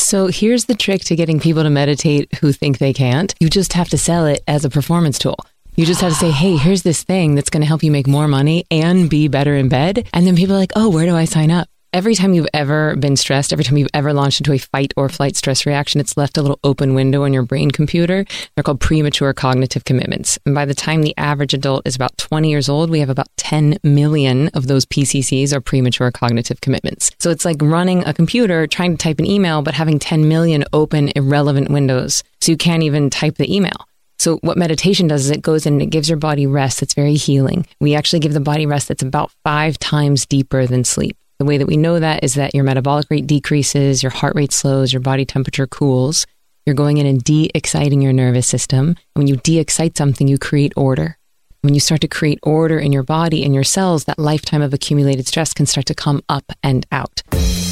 So here's the trick to getting people to meditate who think they can't. You just have to sell it as a performance tool. You just have to say, hey, here's this thing that's going to help you make more money and be better in bed. And then people are like, oh, where do I sign up? Every time you've ever been stressed, every time you've ever launched into a fight or flight stress reaction, it's left a little open window on your brain computer. They're called premature cognitive commitments. And by the time the average adult is about 20 years old, we have about 10 million of those PCCs, or premature cognitive commitments. So it's like running a computer, trying to type an email, but having 10 million open, irrelevant windows. So you can't even type the email. So what meditation does is it goes in and it gives your body rest that's very healing. We actually give the body rest that's about 5 times deeper than sleep. The way that we know that is that your metabolic rate decreases, your heart rate slows, your body temperature cools. You're going in and de-exciting your nervous system. And when you de-excite something, you create order. When you start to create order in your body and your cells, that lifetime of accumulated stress can start to come up and out.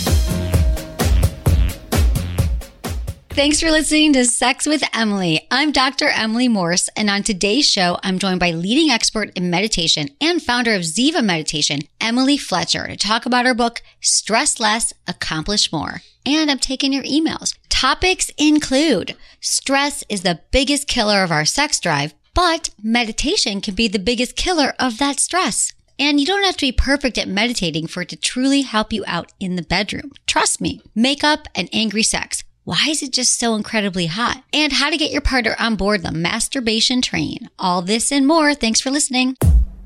Thanks for listening to Sex with Emily. I'm Dr. Emily Morse, and on today's show, I'm joined by leading expert in meditation and founder of Ziva Meditation, Emily Fletcher, to talk about her book, Stress Less, Accomplish More. And I'm taking your emails. Topics include: stress is the biggest killer of our sex drive, but meditation can be the biggest killer of that stress. And you don't have to be perfect at meditating for it to truly help you out in the bedroom. Trust me. Makeup and angry sex. Why is it just so incredibly hot? And how to get your partner on board the masturbation train. All this and more. Thanks for listening.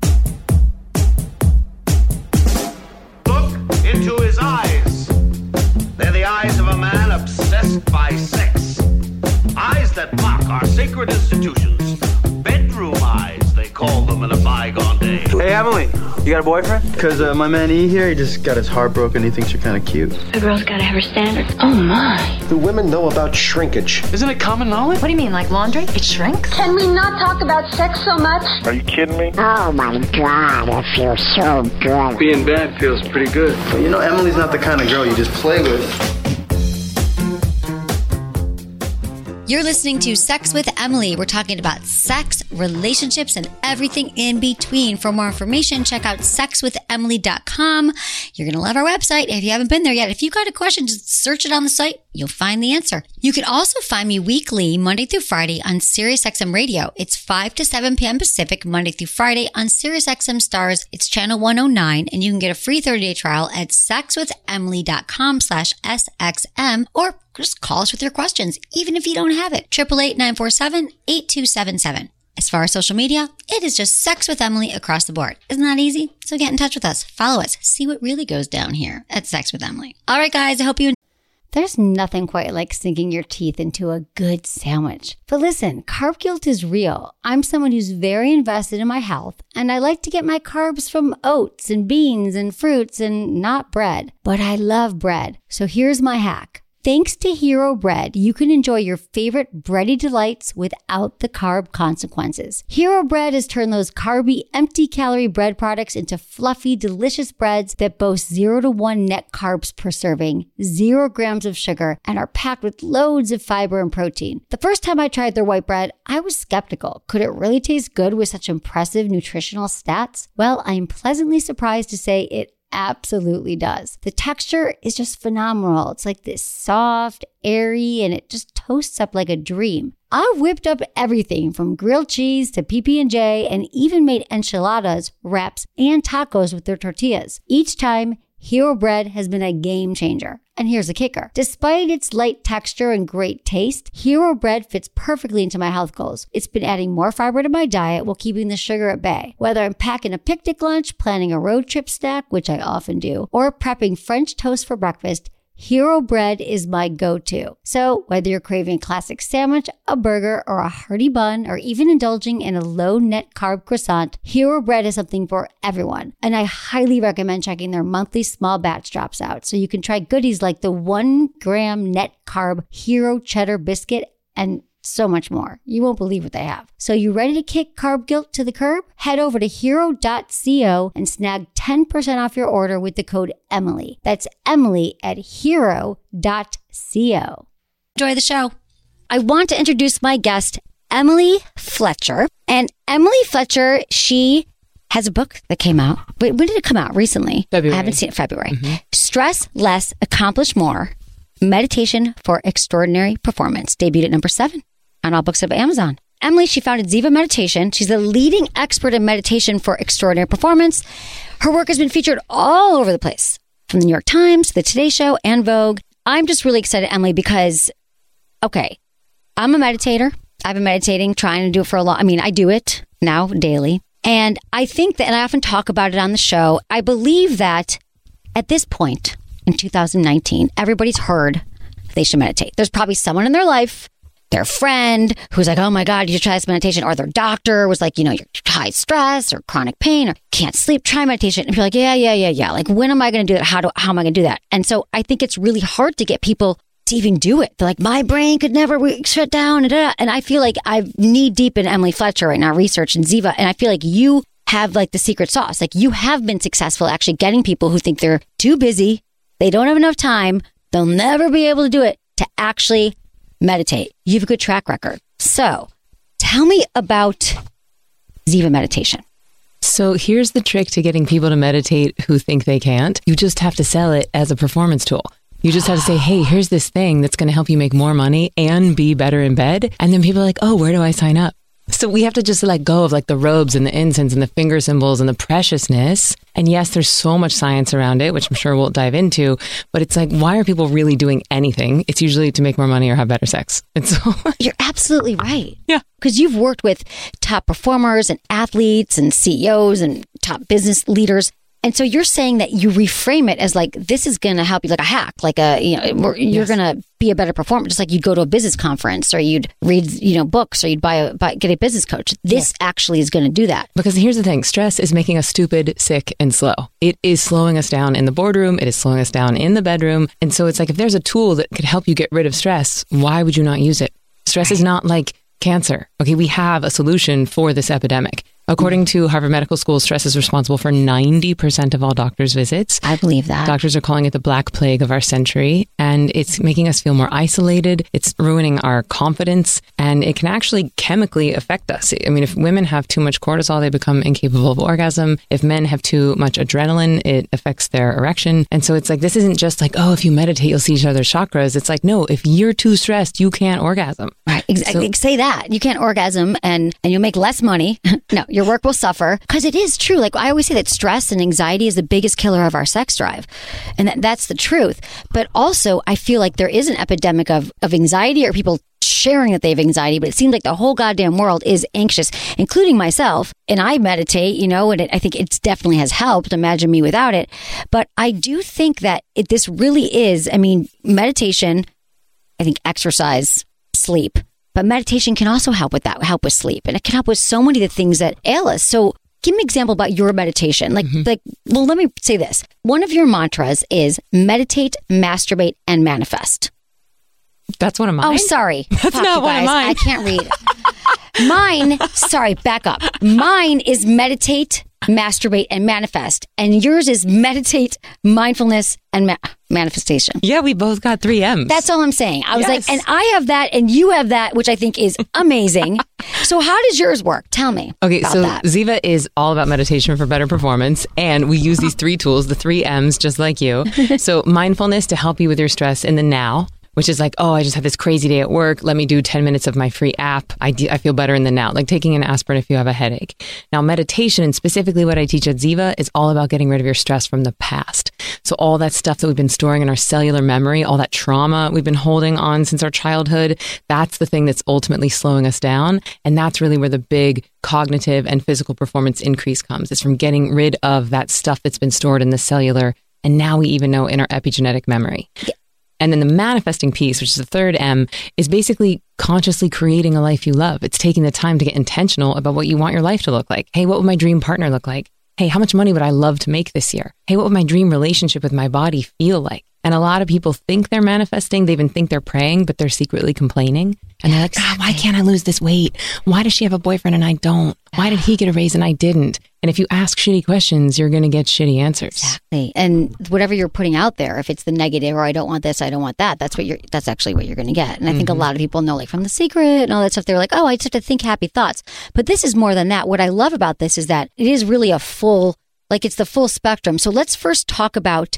Look into his eyes. They're the eyes of a man obsessed by sex. Eyes that mock our sacred institutions. Bedroom eyes, they called them in a bygone day. Hey, Emily, you got a boyfriend? Because my man E here, he just got his heart broken. He thinks you're kind of cute. A girl's got to have her standards. Oh, my. Do women know about shrinkage? Isn't it common knowledge? What do you mean, like laundry? It shrinks? Can we not talk about sex so much? Are you kidding me? Oh my God, it feels so good. Being bad feels pretty good. But you know, Emily's not the kind of girl you just play with. You're listening to Sex with Emily. We're talking about sex, relationships, and everything in between. For more information, check out sexwithemily.com. You're going to love our website if you haven't been there yet. If you've got a question, just search it on the site. You'll find the answer. You can also find me weekly, Monday through Friday, on SiriusXM Radio. It's 5 to 7 p.m. Pacific, Monday through Friday on SiriusXM Stars. It's channel 109, and you can get a free 30-day trial at sexwithemily.com/SXM, or just call us with your questions, even if you don't have it. 888-947-8277. As far as social media, it is just Sex with Emily across the board. Isn't that easy? So get in touch with us. Follow us. See what really goes down here at Sex with Emily. All right, guys, I hope you enjoy. There's nothing quite like sinking your teeth into a good sandwich. But listen, carb guilt is real. I'm someone who's very invested in my health, and I like to get my carbs from oats and beans and fruits and not bread. But I love bread. So here's my hack. Thanks to Hero Bread, you can enjoy your favorite bready delights without the carb consequences. Hero Bread has turned those carby, empty-calorie bread products into fluffy, delicious breads that boast 0 to 1 net carbs per serving, 0 grams of sugar, and are packed with loads of fiber and protein. The first time I tried their white bread, I was skeptical. Could it really taste good with such impressive nutritional stats? Well, I am pleasantly surprised to say it absolutely does. The texture is just phenomenal. It's like this soft, airy, and it just toasts up like a dream. I whipped up everything from grilled cheese to PB&J and even made enchiladas, wraps, and tacos with their tortillas. Each time, Hero Bread has been a game changer. And here's the kicker. Despite its light texture and great taste, Hero Bread fits perfectly into my health goals. It's been adding more fiber to my diet while keeping the sugar at bay. Whether I'm packing a picnic lunch, planning a road trip snack, which I often do, or prepping French toast for breakfast, Hero Bread is my go-to. So whether you're craving a classic sandwich, a burger, or a hearty bun, or even indulging in a low-net carb croissant, Hero Bread is something for everyone. And I highly recommend checking their monthly small batch drops out so you can try goodies like the 1 gram net carb Hero Cheddar Biscuit and so much more. You won't believe what they have. So you ready to kick carb guilt to the curb? Head over to hero.co and snag 10% off your order with the code Emily. That's Emily at hero.co. Enjoy the show. I want to introduce my guest, Emily Fletcher. And Emily Fletcher, she has a book that came out. When did it come out? Recently. February. I haven't seen it. February. Stress Less, Accomplish More. Meditation for Extraordinary Performance, debuted at number 7 on all books of Amazon. Emily, she founded Ziva Meditation. She's the leading expert in meditation for extraordinary performance. Her work has been featured all over the place, from the New York Times to the Today Show and Vogue. I'm just really excited, Emily, because, okay, I'm a meditator. I've been meditating, trying to do it for a long, I do it now daily. And I think that, and I often talk about it on the show, I believe that at this point in 2019, everybody's heard they should meditate. There's probably someone in their life, their friend, who's like, oh my God, you should try this meditation. Or their doctor was like, you're high stress or chronic pain or can't sleep, try meditation. And you're like, yeah. Like, when am I going to do that? How am I going to do that? And so I think it's really hard to get people to even do it. They're like, my brain could never shut down. And I feel like I'm knee deep in Emily Fletcher right now, researching Ziva. And I feel like you have like the secret sauce. Like, you have been successful actually getting people who think they're too busy, they don't have enough time, they'll never be able to do it, to actually meditate. You have a good track record. So tell me about Ziva Meditation. So here's the trick to getting people to meditate who think they can't. You just have to sell it as a performance tool. You just have to say, hey, here's this thing that's going to help you make more money and be better in bed. And then people are like, oh, where do I sign up? So we have to just let go of like the robes and the incense and the finger symbols and the preciousness. And yes, there's so much science around it, which I'm sure we'll dive into. But it's like, why are people really doing anything? It's usually to make more money or have better sex. And so you're absolutely right. Yeah. Because you've worked with top performers and athletes and CEOs and top business leaders. And so you're saying that you reframe it as like, this is going to help you, like a hack, like you're going to be a better performer, just like you'd go to a business conference or you'd read, books, or you'd get a business coach. This actually is going to do that. Because here's the thing, stress is making us stupid, sick, and slow. It is slowing us down in the boardroom. It is slowing us down in the bedroom. And so it's like, if there's a tool that could help you get rid of stress, why would you not use it? Stress is not like cancer. Okay, we have a solution for this epidemic. According to Harvard Medical School, stress is responsible for 90% of all doctors' visits. I believe that. Doctors are calling it the black plague of our century, and it's making us feel more isolated. It's ruining our confidence, and it can actually chemically affect us. I mean, if women have too much cortisol, they become incapable of orgasm. If men have too much adrenaline, it affects their erection. And so it's like, this isn't just like, oh, if you meditate, you'll see each other's chakras. It's like, no, if you're too stressed, you can't orgasm. Right. Exactly. So, say that. You can't orgasm and you'll make less money. No, your work will suffer, because it is true. Like, I always say that stress and anxiety is the biggest killer of our sex drive. And that's the truth. But also, I feel like there is an epidemic of anxiety, or people sharing that they have anxiety, but it seems like the whole goddamn world is anxious, including myself. And I meditate, and I think it definitely has helped. Imagine me without it. But I do think that this really is, meditation, I think exercise, sleep. But meditation can also help with that, help with sleep. And it can help with so many of the things that ail us. So give me an example about your meditation. Well, let me say this. One of your mantras is meditate, masturbate, and manifest. That's one of mine. Oh, sorry. That's not one of mine. I can't read. Mine, sorry, back up. Mine is meditate, masturbate, and manifest. And yours is meditate, mindfulness, and manifestation. Yeah, we both got 3 M's. That's all I'm saying. I was like, and I have that, and you have that, which I think is amazing. So how does yours work? Tell me. Okay, so that. Ziva is all about meditation for better performance. And we use these 3 tools, the 3 M's, just like you. So mindfulness to help you with your stress in the now, which is like, oh, I just had this crazy day at work. Let me do 10 minutes of my free app. I feel better in the now, like taking an aspirin if you have a headache. Now, meditation, and specifically what I teach at Ziva, is all about getting rid of your stress from the past. So all that stuff that we've been storing in our cellular memory, all that trauma we've been holding on since our childhood, that's the thing that's ultimately slowing us down. And that's really where the big cognitive and physical performance increase comes. It's from getting rid of that stuff that's been stored in the cellular, and now we even know in our epigenetic memory. And then the manifesting piece, which is the 3rd M, is basically consciously creating a life you love. It's taking the time to get intentional about what you want your life to look like. Hey, what would my dream partner look like? Hey, how much money would I love to make this year? Hey, what would my dream relationship with my body feel like? And a lot of people think they're manifesting. They even think they're praying, but they're secretly complaining. And they're like, why can't I lose this weight? Why does she have a boyfriend and I don't? Why did he get a raise and I didn't? And if you ask shitty questions, you're going to get shitty answers. Exactly. And whatever you're putting out there, if it's the negative, or I don't want this, I don't want that, that's actually what you're going to get. And I think a lot of people know, like from The Secret and all that stuff, they're like, oh, I just have to think happy thoughts. But this is more than that. What I love about this is that it is really it's the full spectrum. So let's first talk about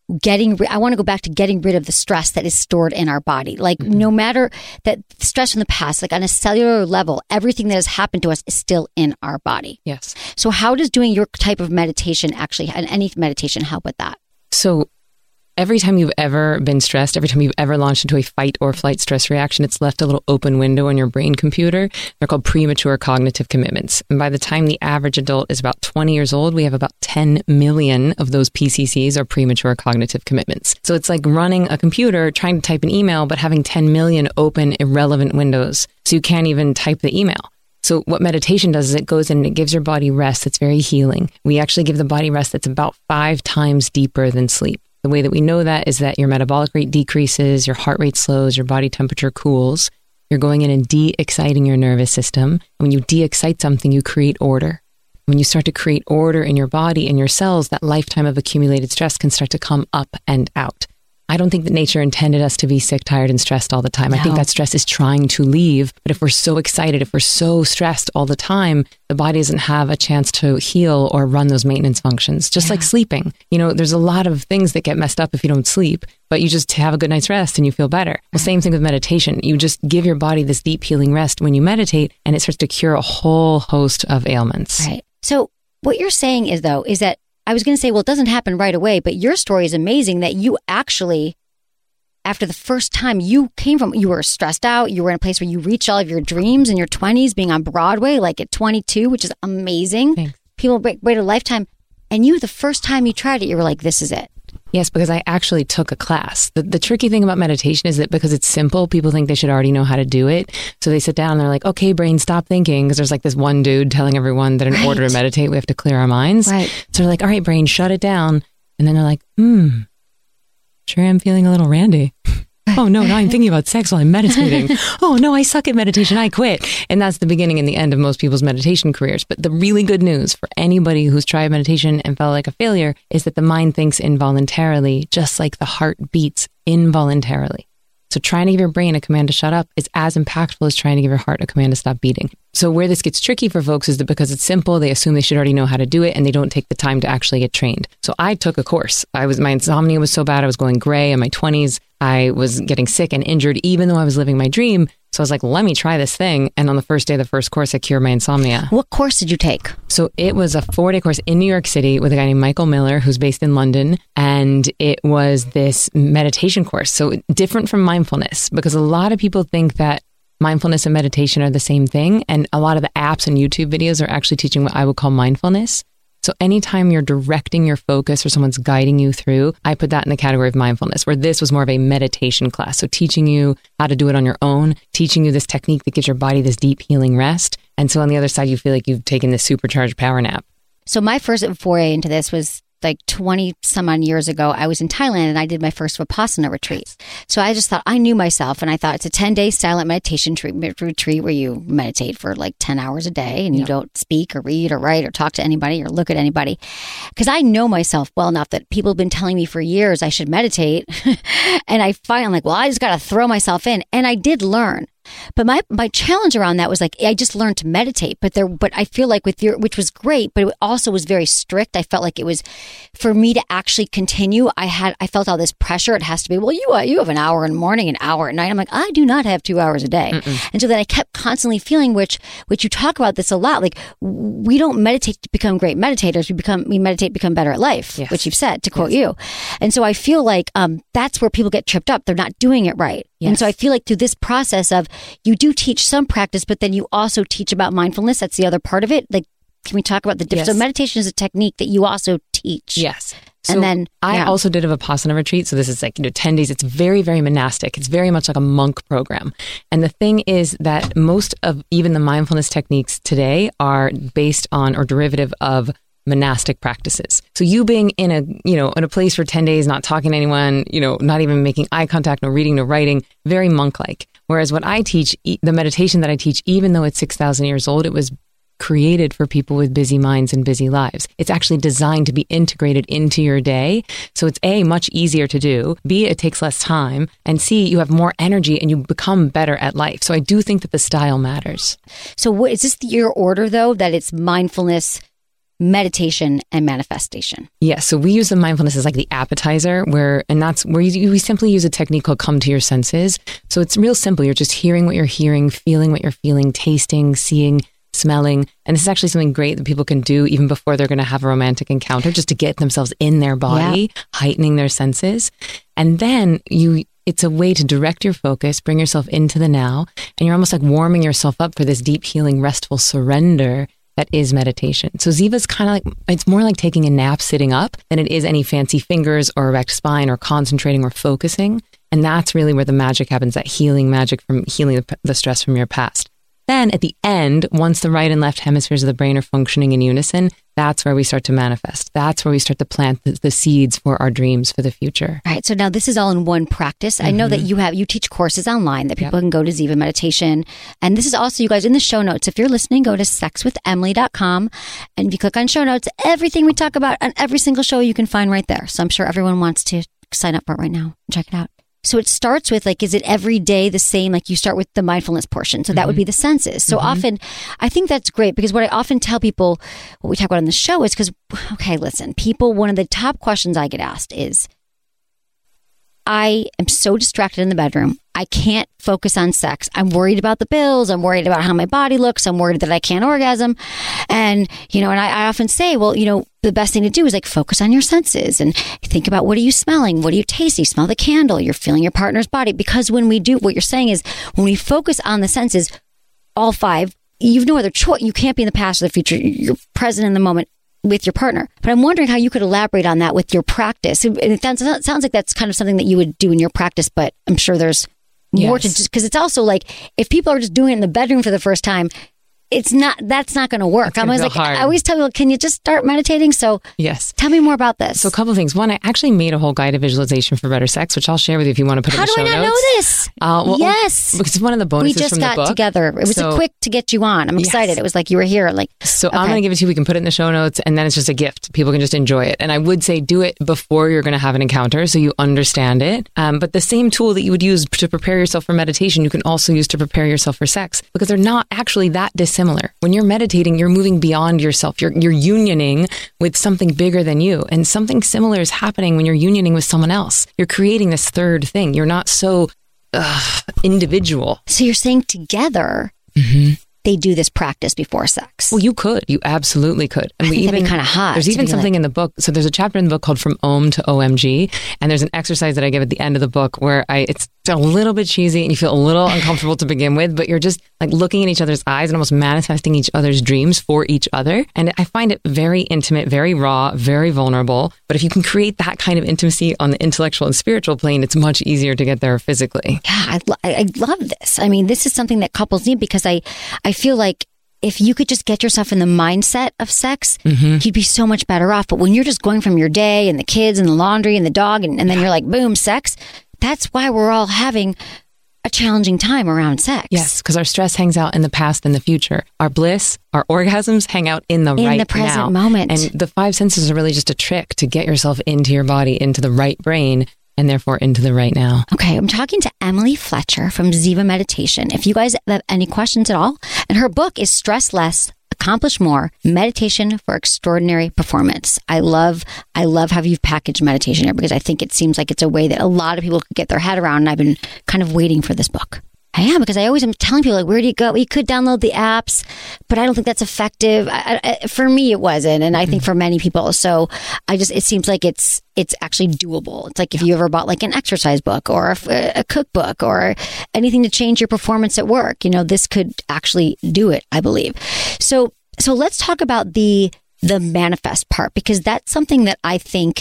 I want to go back to getting rid of the stress that is stored in our body. Like no matter that stress from the past, like on a cellular level, everything that has happened to us is still in our body. Yes. So how does doing your type of meditation actually, and any meditation, help with that? So every time you've ever been stressed, every time you've ever launched into a fight or flight stress reaction, it's left a little open window on your brain computer. They're called premature cognitive commitments. And by the time the average adult is about 20 years old, we have about 10 million of those PCCs, or premature cognitive commitments. So it's like running a computer, trying to type an email, but having 10 million open irrelevant windows. So you can't even type the email. So what meditation does is it goes in and it gives your body rest that's very healing. We actually give the body rest that's about 5 times deeper than sleep. The way that we know that is that your metabolic rate decreases, your heart rate slows, your body temperature cools. You're going in and de-exciting your nervous system. When you de-excite something, you create order. When you start to create order in your body and your cells, that lifetime of accumulated stress can start to come up and out. I don't think that nature intended us to be sick, tired, and stressed all the time. No. I think that stress is trying to leave. But if we're so excited, if we're so stressed all the time, the body doesn't have a chance to heal or run those maintenance functions. Just like sleeping. You know, there's a lot of things that get messed up if you don't sleep, but you just have a good night's rest and you feel better. Well, same thing with meditation. You just give your body this deep healing rest when you meditate, and it starts to cure a whole host of ailments. Right. So what you're saying is, though, is that I was going to say, well, it doesn't happen right away, but your story is amazing that you actually, after the first time you were stressed out, you were in a place where you reached all of your dreams in your 20s, being on Broadway, like at 22, which is amazing. Thanks. People wait a lifetime. And the first time you tried it, you were like, this is it. Yes, because I actually took a class. The tricky thing about meditation is that because it's simple, people think they should already know how to do it. So they sit down and they're like, okay, brain, stop thinking. Because there's like this one dude telling everyone that in order to meditate, we have to clear our minds. Right. So they're like, all right, brain, shut it down. And then they're like, sure I'm feeling a little randy. Oh, no, now I'm thinking about sex while I'm meditating. Oh, no, I suck at meditation. I quit. And that's the beginning and the end of most people's meditation careers. But the really good news for anybody who's tried meditation and felt like a failure is that the mind thinks involuntarily, just like the heart beats involuntarily. So trying to give your brain a command to shut up is as impactful as trying to give your heart a command to stop beating. So where this gets tricky for folks is that because it's simple, they assume they should already know how to do it and they don't take the time to actually get trained. So I took a course. My insomnia was so bad, I was going gray in my 20s. I was getting sick and injured even though I was living my dream. So I was like, let me try this thing. And on the first day of the first course, I cured my insomnia. What course did you take? So it was a 4-day course in New York City with a guy named Michael Miller, who's based in London. And it was this meditation course. So different from mindfulness, because a lot of people think that mindfulness and meditation are the same thing. And a lot of the apps and YouTube videos are actually teaching what I would call mindfulness. So anytime you're directing your focus or someone's guiding you through, I put that in the category of mindfulness, where this was more of a meditation class. So teaching you how to do it on your own, teaching you this technique that gives your body this deep healing rest. And so on the other side, you feel like you've taken this supercharged power nap. So my first foray into this was like 20 some odd years ago. I was in Thailand and I did my first Vipassana retreat. So I just thought, I knew myself, and I thought it's a 10-day silent meditation retreat where you meditate for like 10 hours a day and you don't speak or read or write or talk to anybody or look at anybody. Because I know myself well enough that people have been telling me for years I should meditate. And I find, I'm like, well, I just got to throw myself in. And I did learn. But my challenge around that was like, I just learned to meditate, but I feel like with which was great, but it also was very strict. I felt like it was for me to actually continue. I felt all this pressure. It has to be, well, you have an hour in the morning, an hour at night. I'm like, I do not have 2 hours a day. And so then I kept constantly feeling, which you talk about this a lot. Like, we don't meditate to become great meditators. We meditate to become better at life, which you've said, to quote you. And so I feel like, that's where people get tripped up. They're not doing it right. Yes. And so I feel like through this process of, you do teach some practice, but then you also teach about mindfulness. That's the other part of it. Like, can we talk about the difference? So meditation is a technique that you also teach. Yes. So and then I also did a Vipassana retreat. So this is like, 10 days. It's very, very monastic. It's very much like a monk program. And the thing is that most of even the mindfulness techniques today are based on or derivative of monastic practices. So you being in a place for 10 days, not talking to anyone, not even making eye contact, no reading, no writing, very monk-like. Whereas what I teach, the meditation that I teach, even though it's 6,000 years old, it was created for people with busy minds and busy lives. It's actually designed to be integrated into your day. So it's A, much easier to do. B, it takes less time. And C, you have more energy and you become better at life. So I do think that the style matters. So is this your order, though, that it's mindfulness, meditation and manifestation. Yeah, so we use the mindfulness as like the appetizer, that's where we simply use a technique called come to your senses. So it's real simple. You're just hearing what you're hearing, feeling what you're feeling, tasting, seeing, smelling. And this is actually something great that people can do even before they're going to have a romantic encounter, just to get themselves in their body, heightening their senses. And then it's a way to direct your focus, bring yourself into the now, and you're almost like warming yourself up for this deep, healing, restful surrender that is meditation. So Ziva's kind of like, it's more like taking a nap sitting up than it is any fancy fingers or erect spine or concentrating or focusing. And that's really where the magic happens, that healing magic from healing the stress from your past. Then at the end, once the right and left hemispheres of the brain are functioning in unison, that's where we start to manifest. That's where we start to plant the seeds for our dreams for the future. All right. So now this is all in one practice. I know that you teach courses online that people can go to Ziva Meditation. And this is also, you guys, in the show notes. If you're listening, go to sexwithemily.com. And if you click on show notes, everything we talk about on every single show you can find right there. So I'm sure everyone wants to sign up for it right now and check it out. So it starts with like, is it every day the same? Like you start with the mindfulness portion. So that would be the senses. So often, I think that's great because what I often tell people, what we talk about on the show is because, okay, listen, people, one of the top questions I get asked is, I am so distracted in the bedroom. I can't focus on sex. I'm worried about the bills. I'm worried about how my body looks. I'm worried that I can't orgasm. And, and I often say, well, the best thing to do is like focus on your senses and think about what are you smelling? What are you tasting? You smell the candle. You're feeling your partner's body. Because when we do, what you're saying is when we focus on the senses, all five, you've no other choice. You can't be in the past or the future. You're present in the moment with your partner. But I'm wondering how you could elaborate on that with your practice. And it sounds like that's kind of something that you would do in your practice, but I'm sure there's more to just, because it's also like if people are just doing it in the bedroom for the first time, that's not going to work. I'm always like, hard. I always tell people, can you just start meditating? So yes, tell me more about this. So a couple of things. One, I actually made a whole guided visualization for better sex, which I'll share with you if you want to put it in the show notes. How do I not know this? Yes. Because it's one of the bonuses from the book. We just got together. It was a quick to get you on. I'm excited. Yes. It was like you were here. So I'm going to give it to you. We can put it in the show notes and then it's just a gift. People can just enjoy it. And I would say do it before you're going to have an encounter so you understand it. But the same tool that you would use to prepare yourself for meditation, you can also use to prepare yourself for sex because they're not actually that dissimilar. When you're meditating, you're moving beyond yourself. You're unioning with something bigger than you. And something similar is happening when you're unioning with someone else. You're creating this third thing. You're not so individual. So you're saying together, they do this practice before sex. Well, you could. You absolutely could. And that'd be kind of hot. There's even something in the book. So there's a chapter in the book called From Om to OMG. And there's an exercise that I give at the end of the book where it's a little bit cheesy and you feel a little uncomfortable to begin with, but you're just like looking in each other's eyes and almost manifesting each other's dreams for each other. And I find it very intimate, very raw, very vulnerable. But if you can create that kind of intimacy on the intellectual and spiritual plane, it's much easier to get there physically. Yeah, I love this. I mean, this is something that couples need because I feel like if you could just get yourself in the mindset of sex, you'd be so much better off. But when you're just going from your day and the kids and the laundry and the dog and then you're like, boom, sex, that's why we're all having a challenging time around sex. Yes, because our stress hangs out in the past and the future. Our bliss, our orgasms hang out in the present moment. And the five senses are really just a trick to get yourself into your body, into the right brain, and therefore into the right now. Okay, I'm talking to Emily Fletcher from Ziva Meditation. If you guys have any questions at all, and her book is Stress Less, Accomplish More, Meditation for Extraordinary Performance. I love how you've packaged meditation here because I think it seems like it's a way that a lot of people could get their head around, and I've been kind of waiting for this book. I am, because I always am telling people, like, where do you go? You could download the apps, but I don't think that's effective. For me, it wasn't. And I think for many people. So it seems like it's actually doable. It's like if you ever bought like an exercise book or a cookbook or anything to change your performance at work, this could actually do it, I believe. So let's talk about the manifest part, because that's something that I think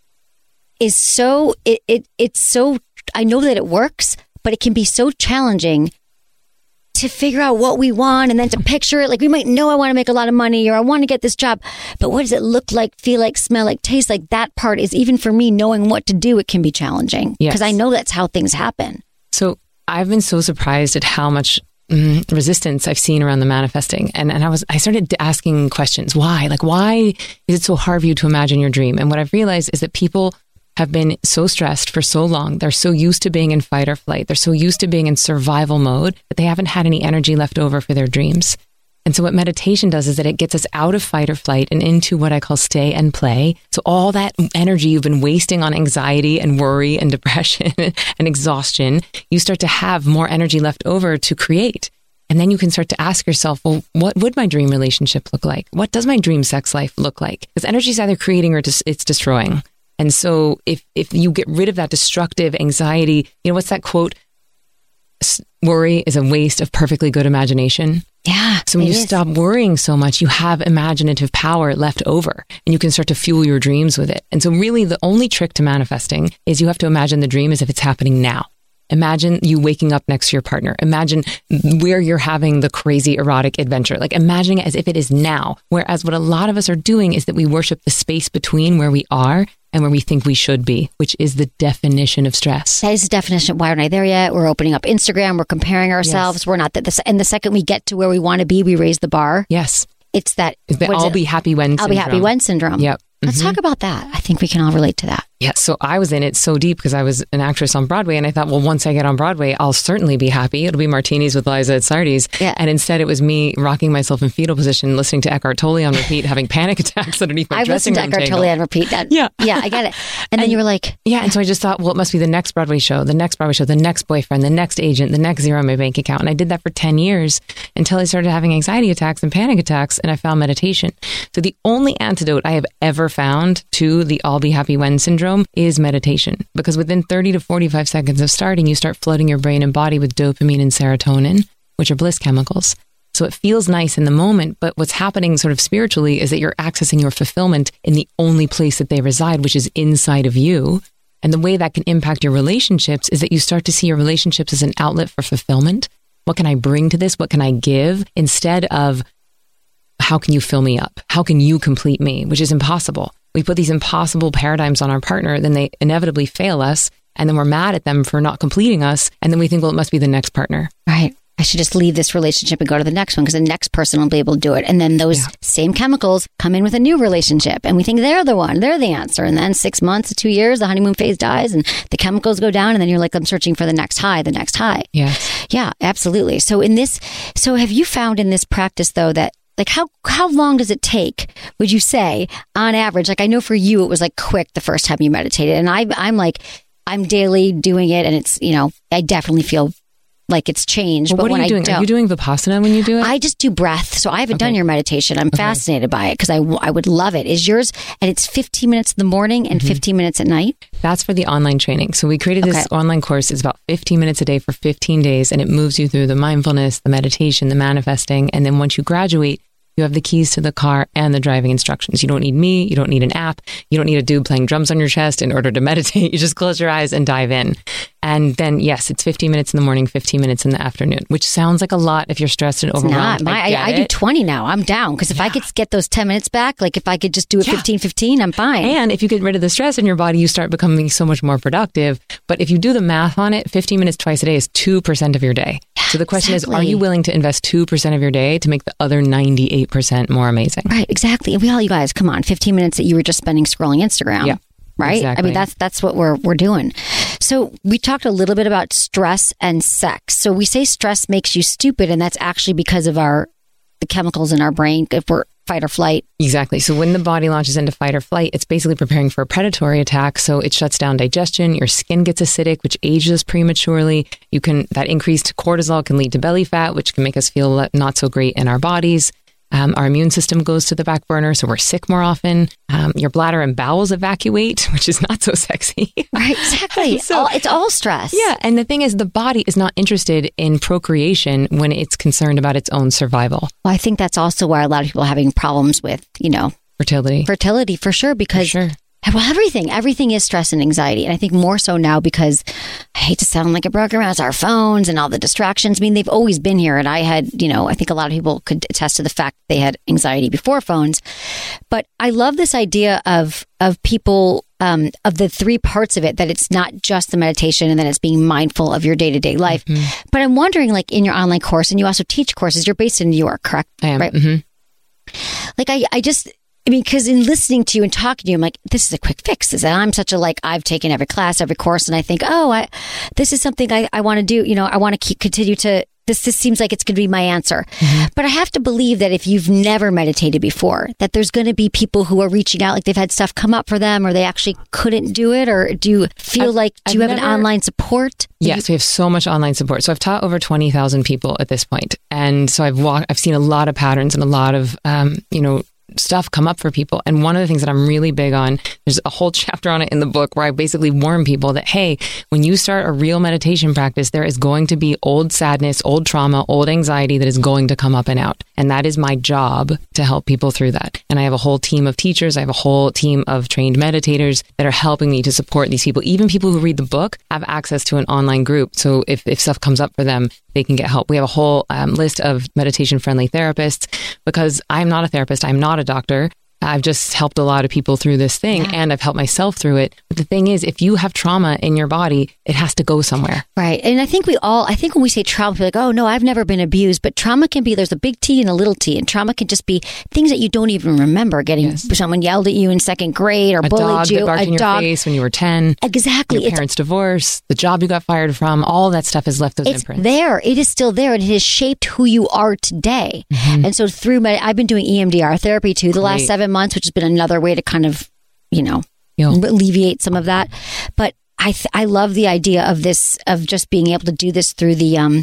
is so, it's so, I know that it works, but it can be so challenging to figure out what we want and then to picture it. Like, we might know I want to make a lot of money or I want to get this job, but what does it look like, feel like, smell like, taste like? That part is, even for me, knowing what to do, it can be challenging because I know that's how things happen. So I've been so surprised at how much resistance I've seen around the manifesting. And I started asking questions. Why? Like, why is it so hard for you to imagine your dream? And what I've realized is that people have been so stressed for so long. They're so used to being in fight or flight. They're so used to being in survival mode that they haven't had any energy left over for their dreams. And so what meditation does is that it gets us out of fight or flight and into what I call stay and play. So all that energy you've been wasting on anxiety and worry and depression and exhaustion, you start to have more energy left over to create. And then you can start to ask yourself, well, what would my dream relationship look like? What does my dream sex life look like? Because energy is either creating or it's destroying. And so if you get rid of that destructive anxiety, what's that quote? Worry is a waste of perfectly good imagination. Yeah. So when you stop worrying so much, you have imaginative power left over and you can start to fuel your dreams with it. And so really the only trick to manifesting is you have to imagine the dream as if it's happening now. Imagine you waking up next to your partner. Imagine where you're having the crazy erotic adventure. Like imagine it as if it is now. Whereas what a lot of us are doing is that we worship the space between where we are and where we think we should be, which is the definition of stress. That is the definition. Why aren't I there yet? We're opening up Instagram. We're comparing ourselves. Yes. We're not that. And the second we get to where we want to be, we raise the bar. Yes. It's that. I'll be happy when syndrome. I'll be happy when syndrome. Yep. Let's talk about that. I think we can all relate to that. Yeah, so I was in it so deep because I was an actress on Broadway, and I thought, well, once I get on Broadway, I'll certainly be happy. It'll be martinis with Liza at Sardi's. Yeah. And instead, it was me rocking myself in fetal position, listening to Eckhart Tolle on repeat, having panic attacks underneath my dressing room table. I've listened to Eckhart Tolle on repeat. Yeah, I get it. And then you were like... Yeah, and so I just thought, well, it must be the next Broadway show, the next boyfriend, the next agent, the next zero in my bank account. And I did that for 10 years until I started having anxiety attacks and panic attacks, and I found meditation. So the only antidote I have ever found to the I'll be happy when syndrome is meditation. Because within 30 to 45 seconds of starting, you start flooding your brain and body with dopamine and serotonin, which are bliss chemicals. So it feels nice in the moment, but what's happening sort of spiritually is that you're accessing your fulfillment in the only place that they reside, which is inside of you. And the way that can impact your relationships is that you start to see your relationships as an outlet for fulfillment. What can I bring to this? What can I give? Instead of, how can you fill me up? How can you complete me? Which is impossible. We put these impossible paradigms on our partner, then they inevitably fail us, and then we're mad at them for not completing us, and then we think, well, it must be the next partner. Right. I should just leave this relationship and go to the next one because the next person will be able to do it. And then those same chemicals come in with a new relationship, and we think they're the one, they're the answer. And then 6 months to 2 years, the honeymoon phase dies, and the chemicals go down, and then you're like, I'm searching for the next high. Yes. Yeah, absolutely. So have you found in this practice, though, that like how long does it take, would you say, on average? Like I know for you, it was like quick the first time you meditated. And I'm daily doing it, and it's, I definitely feel like it's changed. Well, but what are you doing? Are you doing Vipassana when you do it? I just do breath. So I haven't done your meditation. I'm fascinated by it because I would love it. Is yours, and it's 15 minutes in the morning and 15 minutes at night? That's for the online training. So we created this online course. It's about 15 minutes a day for 15 days, and it moves you through the mindfulness, the meditation, the manifesting. And then once you graduate, you have the keys to the car and the driving instructions. You don't need me. You don't need an app. You don't need a dude playing drums on your chest in order to meditate. You just close your eyes and dive in. And then, yes, it's 15 minutes in the morning, 15 minutes in the afternoon, which sounds like a lot if you're stressed and overwhelmed. It's not. I do 20 now. I'm down. Because if I could get those 10 minutes back, like if I could just do it 15, I'm fine. And if you get rid of the stress in your body, you start becoming so much more productive. But if you do the math on it, 15 minutes twice a day is 2% of your day. So the question is, are you willing to invest 2% of your day to make the other 98% more amazing? Right, exactly. You guys, come on, 15 minutes that you were just spending scrolling Instagram. Yeah. Right? Exactly. I mean, that's what we're doing. So we talked a little bit about stress and sex. So we say stress makes you stupid, and that's actually because of the chemicals in our brain, if we're fight or flight. Exactly. So when the body launches into fight or flight, it's basically preparing for a predatory attack. So it shuts down digestion. Your skin gets acidic, which ages prematurely. That increased cortisol can lead to belly fat, which can make us feel not so great in our bodies. Our immune system goes to the back burner, so we're sick more often. Your bladder and bowels evacuate, which is not so sexy. Right, exactly. So, it's all stress. Yeah, and the thing is, the body is not interested in procreation when it's concerned about its own survival. Well, I think that's also why a lot of people are having problems with, fertility. Fertility, for sure, because... Well, everything is stress and anxiety. And I think more so now because I hate to sound like a broken around, our phones and all the distractions. I mean, they've always been here. And I had, I think a lot of people could attest to the fact they had anxiety before phones. But I love this idea of people, of the three parts of it, that it's not just the meditation and then it's being mindful of your day-to-day life. Mm-hmm. But I'm wondering, like in your online course, and you also teach courses, you're based in New York, correct? I am. Right? Mm-hmm. Like because in listening to you and talking to you, I'm like, this is a quick fix. I'm such I've taken every class, every course, and I think, this is something I want to do. I want to continue to this seems like it's going to be my answer. But I have to believe that if you've never meditated before, that there's going to be people who are reaching out, like they've had stuff come up for them, or they actually couldn't do it. Or do you feel do you have an online support? Yes, we have so much online support. So I've taught over 20,000 people at this point. And so I've seen a lot of patterns and a lot of, stuff come up for people. And one of the things that I'm really big on, there's a whole chapter on it in the book where I basically warn people that, hey, when you start a real meditation practice, there is going to be old sadness, old trauma, old anxiety that is going to come up and out. And that is my job to help people through that. And I have a whole team of teachers. I have a whole team of trained meditators that are helping me to support these people. Even people who read the book have access to an online group. So if stuff comes up for them, they can get help. We have a whole list of meditation-friendly therapists because I'm not a therapist. I'm not a doctor. I've just helped a lot of people through this thing and I've helped myself through it. But the thing is, if you have trauma in your body, it has to go somewhere. Right. And I think when we say trauma, we're like, oh no, I've never been abused. But trauma can be, there's a big T and a little T. And trauma can just be things that you don't even remember. Someone yelled at you in second grade or bullied you. A dog that barked in your face when you were 10. Exactly. Your parents' divorce, the job you got fired from, all that stuff has left those imprints. There. It is still there. And it has shaped who you are today. And so I've been doing EMDR therapy too the last 7 months, which has been another way to kind of, alleviate some of that. But I love the idea of this, of just being able to do this through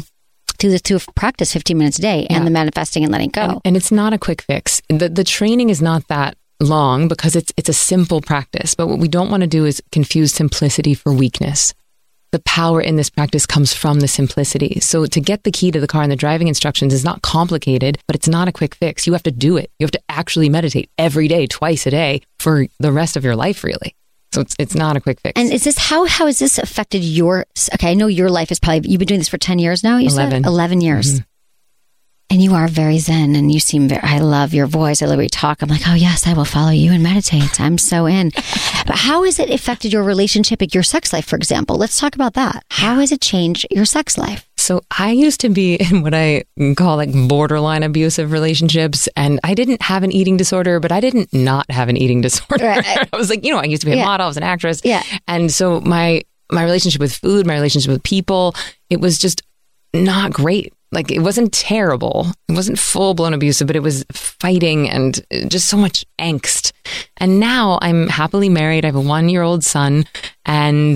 to practice 15 minutes a day and the manifesting and letting go. And it's not a quick fix. The training is not that long because it's a simple practice. But what we don't want to do is confuse simplicity for weakness. The power in this practice comes from the simplicity. So to get the key to the car and the driving instructions is not complicated, but it's not a quick fix. You have to do it. You have to actually meditate every day, twice a day for the rest of your life, really. So it's not a quick fix. And is this, how has this affected I know your life is probably, you've been doing this for 10 years now, 11 years. Mm-hmm. And you are very zen and you seem I love your voice. I love your talk. I'm like, oh yes, I will follow you and meditate. I'm so in. But how has it affected your relationship, your sex life, for example? Let's talk about that. How has it changed your sex life? So I used to be in what I call like borderline abusive relationships, and I didn't have an eating disorder, but I didn't not have an eating disorder. Right. I was like, I used to be a model, I was an actress. Yeah. And so my relationship with food, my relationship with people, it was just not great. Like, it wasn't terrible. It wasn't full-blown abusive, but it was fighting and just so much angst. And now I'm happily married. I have a 1-year-old son. And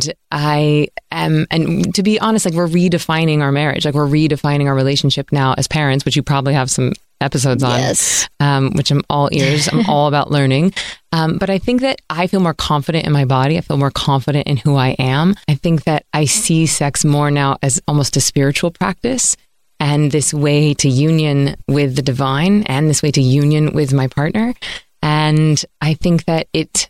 to be honest, like, we're redefining our marriage. Like, we're redefining our relationship now as parents, which you probably have some episodes on, yes. Which I'm all ears. I'm all about learning. But I think that I feel more confident in my body. I feel more confident in who I am. I think that I see sex more now as almost a spiritual practice. And this way to union with the divine and this way to union with my partner. And I think that it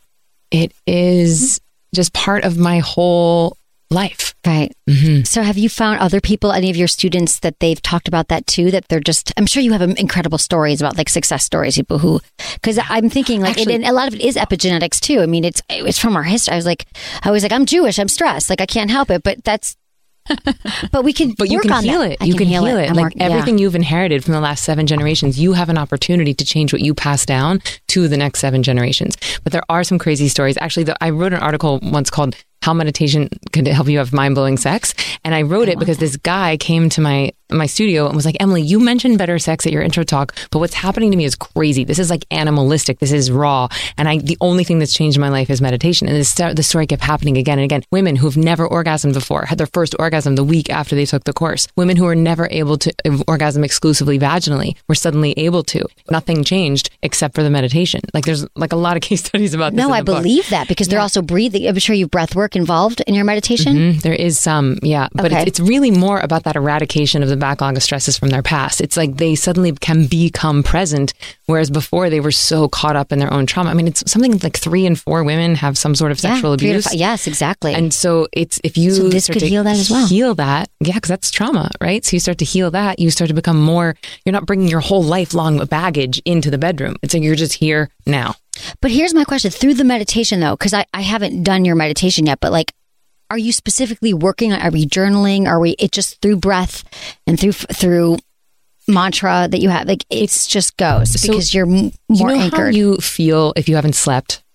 is just part of my whole life. Right. Mm-hmm. So have you found other people, any of your students, that they've talked about that too, that they're just, I'm sure you have incredible stories about like success stories, people who, because I'm thinking like, and a lot of it is epigenetics too. I mean, it's from our history. I was like, I'm Jewish, I'm stressed. Like, I can't help it, but that's, but we can but you work can on heal that. it. You can heal it. Like everything yeah. you've inherited from the last 7 generations, you have an opportunity to change what you pass down to the next 7 generations. But there are some crazy stories. Actually, I wrote an article once called How Meditation Could Help You Have Mind-Blowing Sex. And I wrote it because this guy came to my studio and was like, Emily, you mentioned better sex at your intro talk, but what's happening to me is crazy. This is like animalistic. This is raw. And the only thing that's changed in my life is meditation. And the story kept happening again and again. Women who've never orgasmed before had their first orgasm the week after they took the course. Women who were never able to orgasm exclusively vaginally were suddenly able to. Nothing changed except for the meditation. Like, there's like a lot of case studies about this. No, I believe that because they're also breathing. I'm sure you have breath work involved in your meditation. Mm-hmm. There is some, yeah. But it's really more about that eradication of the backlog of stresses from their past. It's like they suddenly can become present, whereas before they were so caught up in their own trauma. I mean, it's something like 3 in 4 women have some sort of sexual abuse. Yes, exactly. And so if you so this could heal that as well. Heal that, yeah, because that's trauma, right? So you start to heal that. You start to become more. You're not bringing your whole lifelong baggage into the bedroom. It's like you're just here now. But here's my question: through the meditation, though, because I haven't done your meditation yet, but like, are you specifically working on, are we journaling? Are we, it just through breath and through mantra that you have? Like, it's just goes because you're more you know anchored. How you feel if you haven't slept for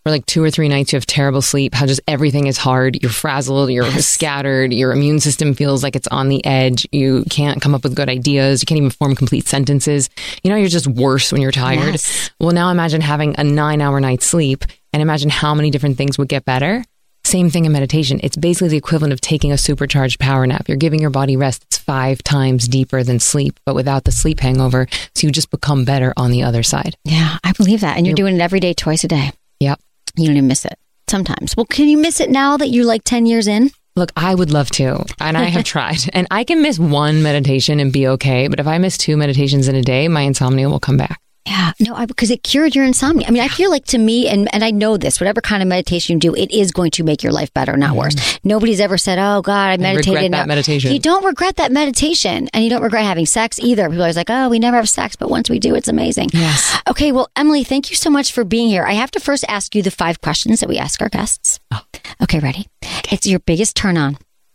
for like 2 or 3 nights you have terrible sleep, how just everything is hard, you're frazzled, you're scattered, your immune system feels like it's on the edge, you can't come up with good ideas, you can't even form complete sentences. You know, you're just worse when you're tired. Yes. Well, now imagine having a 9-hour night's sleep and imagine how many different things would get better. Same thing in meditation. It's basically the equivalent of taking a supercharged power nap. You're giving your body rest that's 5 times deeper than sleep, but without the sleep hangover. So you just become better on the other side. Yeah, I believe that. And you're doing it every day, twice a day. Yep. You don't even miss it sometimes. Well, can you miss it now that you're like 10 years in? Look, I would love to, and I have tried. And I can miss 1 meditation and be okay. But if I miss 2 meditations in a day, my insomnia will come back. Yeah, no, because it cured your insomnia. I mean, I feel like to me, and I know this, whatever kind of meditation you do, it is going to make your life better, not worse. Nobody's ever said, oh God, I meditated. Regret that meditation. You don't regret that meditation, and you don't regret having sex either. People are always like, oh, we never have sex, but once we do, it's amazing. Yes. Okay, well, Emily, thank you so much for being here. I have to first ask you the 5 questions that we ask our guests. Oh. Okay, ready? Okay. It's your biggest turn on.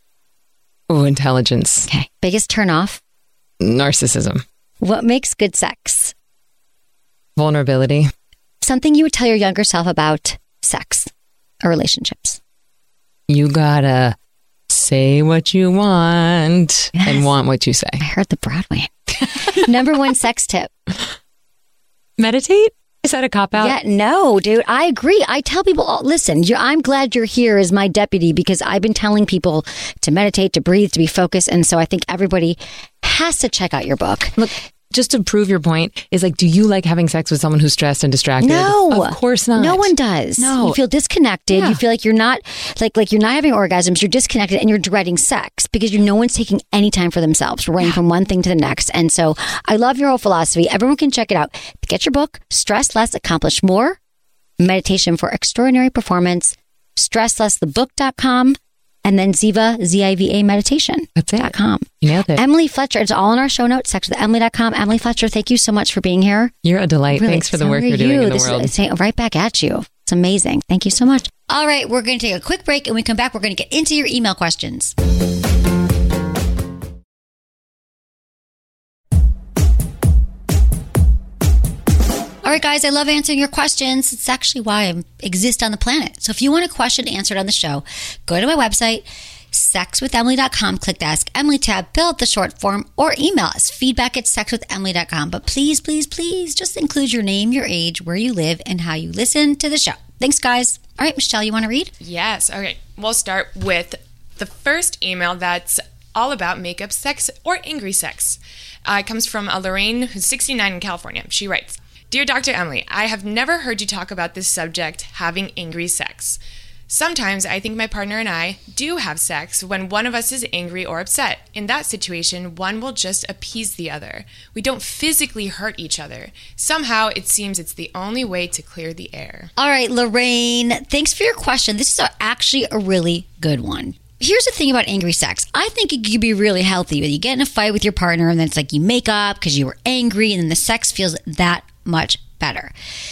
Oh, intelligence. Okay. Biggest turn off. Narcissism. What makes good sex? Vulnerability. Something you would tell your younger self about sex or relationships. You gotta say what you want and want what you say. I heard the Broadway. Number 1 sex tip. Meditate? Is that a cop-out? Yeah, no, dude. I agree. I tell people, listen, I'm glad you're here as my deputy because I've been telling people to meditate, to breathe, to be focused. And so I think everybody has to check out your book. Look, just to prove your point, is like, do you like having sex with someone who's stressed and distracted? No. Of course not. No one does. No. You feel disconnected. Yeah. You feel like you're not, like you're not having orgasms. You're disconnected and you're dreading sex because no one's taking any time for themselves. We're running from one thing to the next. And so I love your whole philosophy. Everyone can check it out. Get your book, Stress Less, Accomplish More, Meditation for Extraordinary Performance, StressLessTheBook.com. And then Ziva, Z-I-V-A meditation. That's it. .com. You nailed it. Emily Fletcher. It's all in our show notes, sexwithemily.com. Emily Fletcher, thank you so much for being here. You're a delight. Really, Thanks for the so work are you're doing in the This world. is right back at you. It's amazing. Thank you so much. All right, we're going to take a quick break. And when we come back, we're going to get into your email questions. All right, guys, I love answering your questions. It's actually why I exist on the planet. So if you want a question answered on the show, go to my website, sexwithemily.com, click the Ask Emily tab, fill out the short form, or email us, feedback@sexwithemily.com. But please, please, please just include your name, your age, where you live, and how you listen to the show. Thanks, guys. All right, Michelle, you want to read? Yes. Okay. We'll start with the first email that's all about makeup sex or angry sex. It comes from Lorraine, who's 69 in California. She writes, Dear Dr. Emily, I have never heard you talk about this subject, having angry sex. Sometimes I think my partner and I do have sex when one of us is angry or upset. In that situation, one will just appease the other. We don't physically hurt each other. Somehow, it seems it's the only way to clear the air. All right, Lorraine, thanks for your question. This is actually a really good one. Here's the thing about angry sex. I think it could be really healthy. You get in a fight with your partner and then it's like you make up because you were angry and then the sex feels that much better.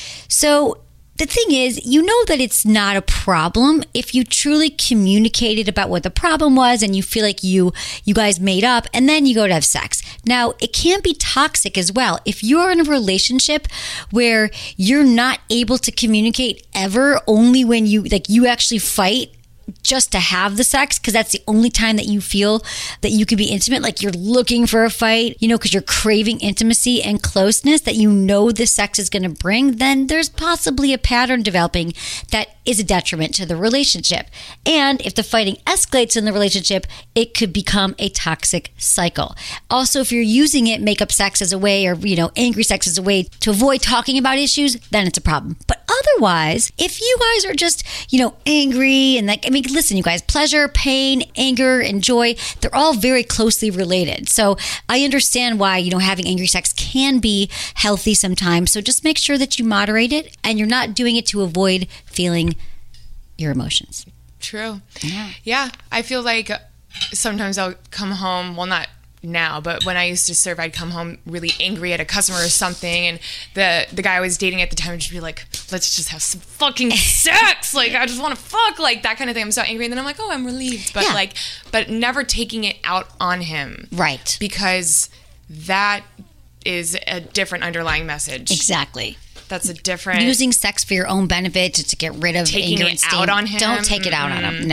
So the thing is, you know that it's not a problem if you truly communicated about what the problem was and you feel like you guys made up and then you go to have sex. Now, it can be toxic as well. If you're in a relationship where you're not able to communicate ever, only when you actually fight just to have the sex, because that's the only time that you feel that you could be intimate, like you're looking for a fight, because you're craving intimacy and closeness that the sex is going to bring, then there's possibly a pattern developing that is a detriment to the relationship. And if the fighting escalates in the relationship, it could become a toxic cycle. Also, if you're using makeup sex as a way, or angry sex as a way to avoid talking about issues, then it's a problem. But otherwise, if you guys are just angry and listen, you guys, pleasure, pain, anger, and joy, they're all very closely related. So I understand why having angry sex can be healthy sometimes. So just make sure that you moderate it and you're not doing it to avoid feeling your emotions. True. Yeah. I feel like sometimes I'll come home, well, not now, but when I used to serve, I'd come home really angry at a customer or something, and the guy I was dating at the time would just be like, let's just have some fucking sex, like I just want to fuck, like that kind of thing. I'm so angry, and then I'm like, oh, I'm relieved, but but never taking it out on him, right? Because that is a different underlying message. Exactly. That's a different... Using sex for your own benefit to get rid of taking anger it and steam. out on him. Don't take it out on him.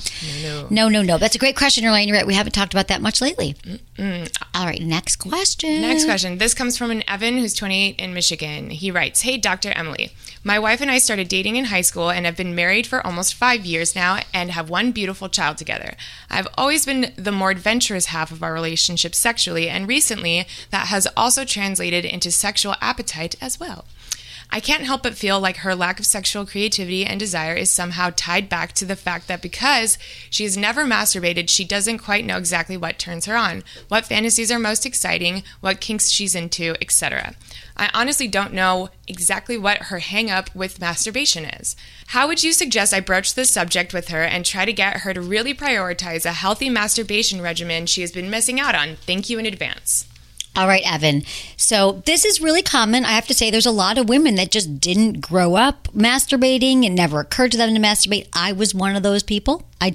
No. That's a great question, Elaine. You're right. We haven't talked about that much lately. All right, next question. This comes from an Evan who's 28 in Michigan. He writes, "Hey, Dr. Emily. My wife and I started dating in high school and have been married for almost 5 years now and have one beautiful child together. I've always been the more adventurous half of our relationship sexually, and recently that has also translated into sexual appetite as well. I can't help but feel like her lack of sexual creativity and desire is somehow tied back to the fact that because she has never masturbated, she doesn't quite know exactly what turns her on, what fantasies are most exciting, what kinks she's into, etc. I honestly don't know exactly what her hang-up with masturbation is. How would you suggest I broach this subject with her and try to get her to really prioritize a healthy masturbation regimen she has been missing out on? Thank you in advance." All right, Evan. So this is really common. I have to say there's a lot of women that just didn't grow up masturbating. It never occurred to them to masturbate. I was one of those people. I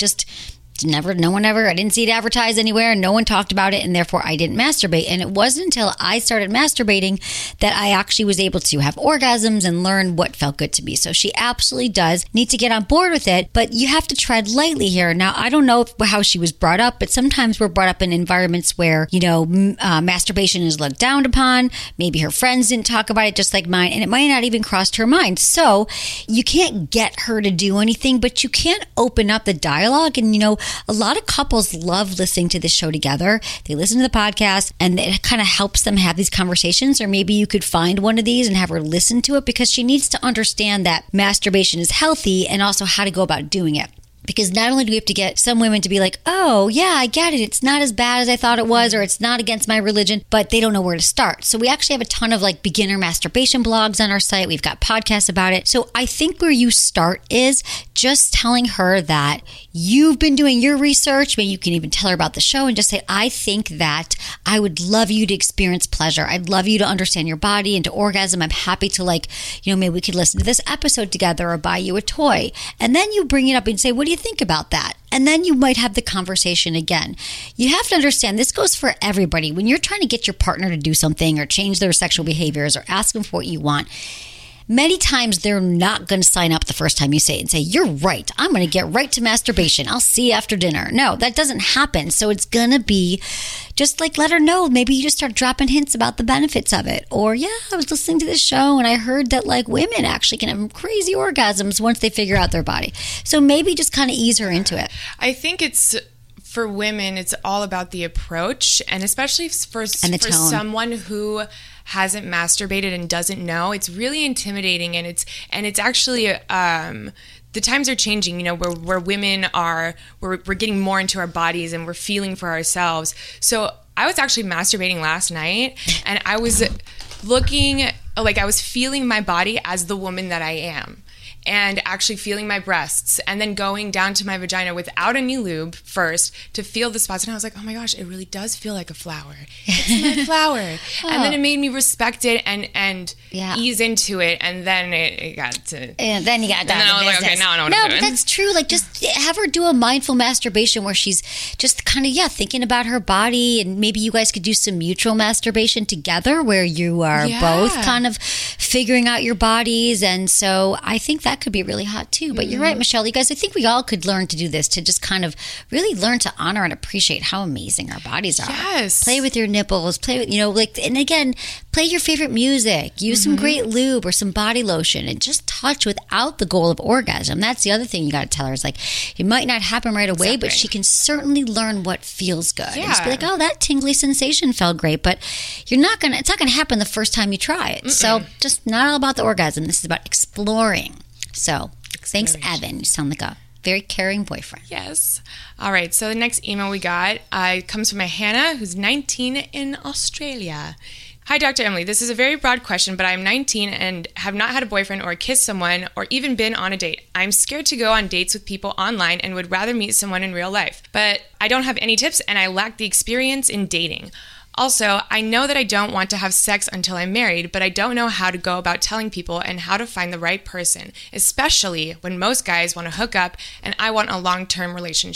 didn't see it advertised anywhere, and no one talked about it, and therefore I didn't masturbate. And it wasn't until I started masturbating that I actually was able to have orgasms and learn what felt good to me. So she absolutely does need to get on board with it, but you have to tread lightly here. Now, I don't know how she was brought up, but sometimes we're brought up in environments where, masturbation is looked down upon. Maybe her friends didn't talk about it just like mine, and it might not even cross her mind. So you can't get her to do anything, but you can open up the dialogue. And, a lot of couples love listening to this show together. They listen to the podcast and it kind of helps them have these conversations. Or maybe you could find one of these and have her listen to it, because she needs to understand that masturbation is healthy and also how to go about doing it. Because not only do we have to get some women to be like, oh, yeah, I get it. It's not as bad as I thought it was, or it's not against my religion, but they don't know where to start. So we actually have a ton of beginner masturbation blogs on our site. We've got podcasts about it. So I think where you start is just telling her that you've been doing your research. Maybe you can even tell her about the show and just say, I think that I would love you to experience pleasure. I'd love you to understand your body and to orgasm. I'm happy to maybe we could listen to this episode together or buy you a toy. And then you bring it up and say, what do you think about that? And then you might have the conversation again. You have to understand this goes for everybody. When you're trying to get your partner to do something or change their sexual behaviors or ask them for what you want, many times they're not going to sign up the first time you say it and say, you're right, I'm going to get right to masturbation. I'll see you after dinner. No, that doesn't happen. So it's going to be just let her know. Maybe you just start dropping hints about the benefits of it. Or, yeah, I was listening to this show and I heard that women actually can have crazy orgasms once they figure out their body. So maybe just kind of ease her into it. I think for women, it's all about the approach, and especially for someone who hasn't masturbated and doesn't know, it's really intimidating, and it's actually the times are changing, where women we're getting more into our bodies and we're feeling for ourselves. So I was actually masturbating last night, and I was I was feeling my body as the woman that I am, and actually feeling my breasts, and then going down to my vagina without any lube first to feel the spots. And I was like, oh my gosh, it really does feel like a flower. It's my flower. And then it made me respect it and ease into it. And then it got to... And then you got down to business. And then I was like, okay, now I know what I'm doing. But that's true. Just have her do a mindful masturbation where she's just kind of, thinking about her body. And maybe you guys could do some mutual masturbation together where you are both kind of figuring out your bodies. And so I think that could be really hot too. But you're right, Michelle. You guys, I think we all could learn to do this, to just kind of really learn to honor and appreciate how amazing our bodies are. Yes. Play with your nipples. Play with, and again, play your favorite music. Use some great lube or some body lotion, and just touch without the goal of orgasm. That's the other thing you got to tell her is it might not happen right away, but she can certainly learn what feels good. Yeah. And just be like, oh, that tingly sensation felt great, but it's not going to happen the first time you try it. So just not all about the orgasm. This is about exploring. So thanks, Evan. You sound like a very caring boyfriend. Yes. All right. So the next email we got comes from a Hannah, who's 19 in Australia. Hi, Dr. Emily. This is a very broad question, but I'm 19 and have not had a boyfriend or kissed someone or even been on a date. I'm scared to go on dates with people online and would rather meet someone in real life. But I don't have any tips and I lack the experience in dating. Also, I know that I don't want to have sex until I'm married, but I don't know how to go about telling people and how to find the right person, especially when most guys want to hook up and I want a long-term relationship.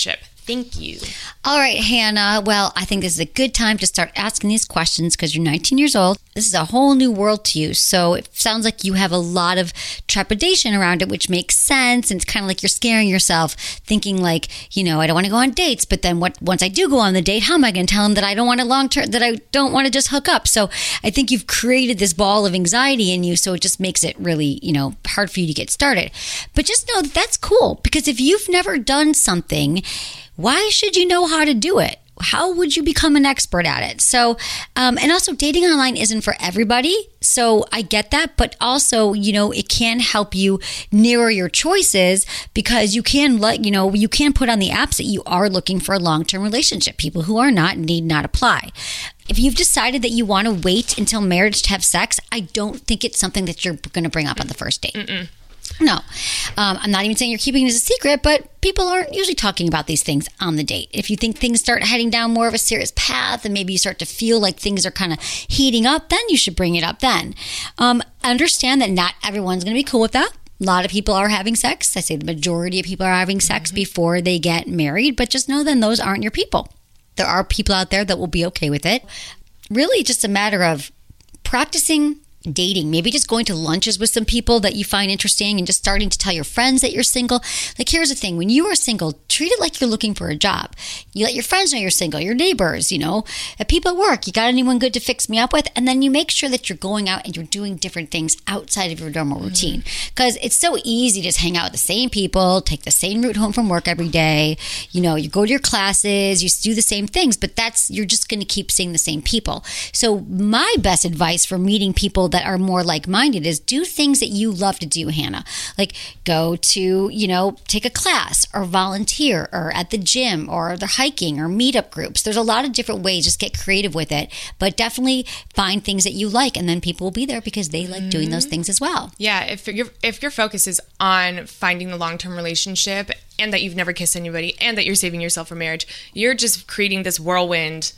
Thank you. All right, Hannah. Well, I think this is a good time to start asking these questions because you're 19 years old. This is a whole new world to you. So it sounds like you have a lot of trepidation around it, which makes sense. And it's kind of like you're scaring yourself, thinking like, I don't want to go on dates. But then once I do go on the date, how am I going to tell them that I don't want that I don't want to just hook up? So I think you've created this ball of anxiety in you. So it just makes it really, hard for you to get started. But just know that that's cool, because if you've never done something, why should you know how to do it? How would you become an expert at it? So, and also dating online isn't for everybody. So I get that. But also, it can help you narrow your choices, because you can you can put on the apps that you are looking for a long-term relationship. People who are not need not apply. If you've decided that you want to wait until marriage to have sex, I don't think it's something that you're going to bring up on the first date. Mm-mm. No, I'm not even saying you're keeping it as a secret, but people aren't usually talking about these things on the date. If you think things start heading down more of a serious path and maybe you start to feel like things are kind of heating up, then you should bring it up then. Understand that not everyone's going to be cool with that. A lot of people are having sex. I say the majority of people are having sex before they get married, but just know then those aren't your people. There are people out there that will be okay with it. Really just a matter of practicing dating, maybe just going to lunches with some people that you find interesting and just starting to tell your friends that you're single. Like, here's the thing. When you are single, treat it like you're looking for a job. You let your friends know you're single, your neighbors, people at work. You got anyone good to fix me up with? And then you make sure that you're going out and you're doing different things outside of your normal routine. Because it's so easy to just hang out with the same people, take the same route home from work every day. You go to your classes, you do the same things, but you're just going to keep seeing the same people. So my best advice for meeting people that are more like-minded is do things that you love to do, Hannah. Like go to, take a class or volunteer or at the gym or the hiking or meetup groups. There's a lot of different ways. Just get creative with it, but definitely find things that you like, and then people will be there because they like doing those things as well. Yeah, if your focus is on finding the long-term relationship and that you've never kissed anybody and that you're saving yourself for marriage, you're just creating this whirlwind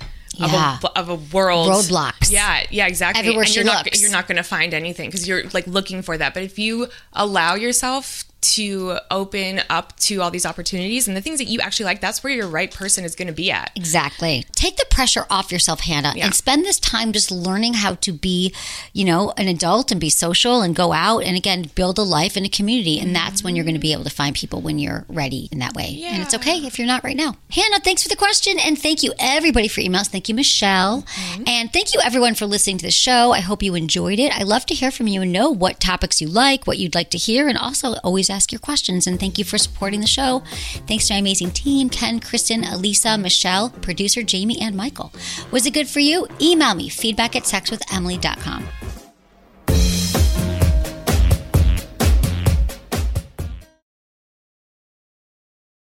of a world. Roadblocks. Yeah, exactly. Everywhere and you're not going to find anything because you're like looking for that. But if you allow yourself to open up to all these opportunities and the things that you actually like, that's where your right person is going to be at. Exactly. Take the pressure off yourself, Hannah, and spend this time just learning how to be, an adult and be social and go out and, again, build a life and a community. And that's when you're going to be able to find people when you're ready in that way. Yeah. And it's okay if you're not right now. Hannah, thanks for the question. And thank you, everybody, for emails. Thank you, Michelle. And thank you, everyone, for listening to the show. I hope you enjoyed it. I love to hear from you and know what topics you like, what you'd like to hear, and also always ask your questions. And thank you for supporting the show. Thanks to my amazing team, Ken, Kristen, Elisa, Michelle, producer Jamie, and Michael. Was it good for you? Email me, feedback@sexwithemily.com.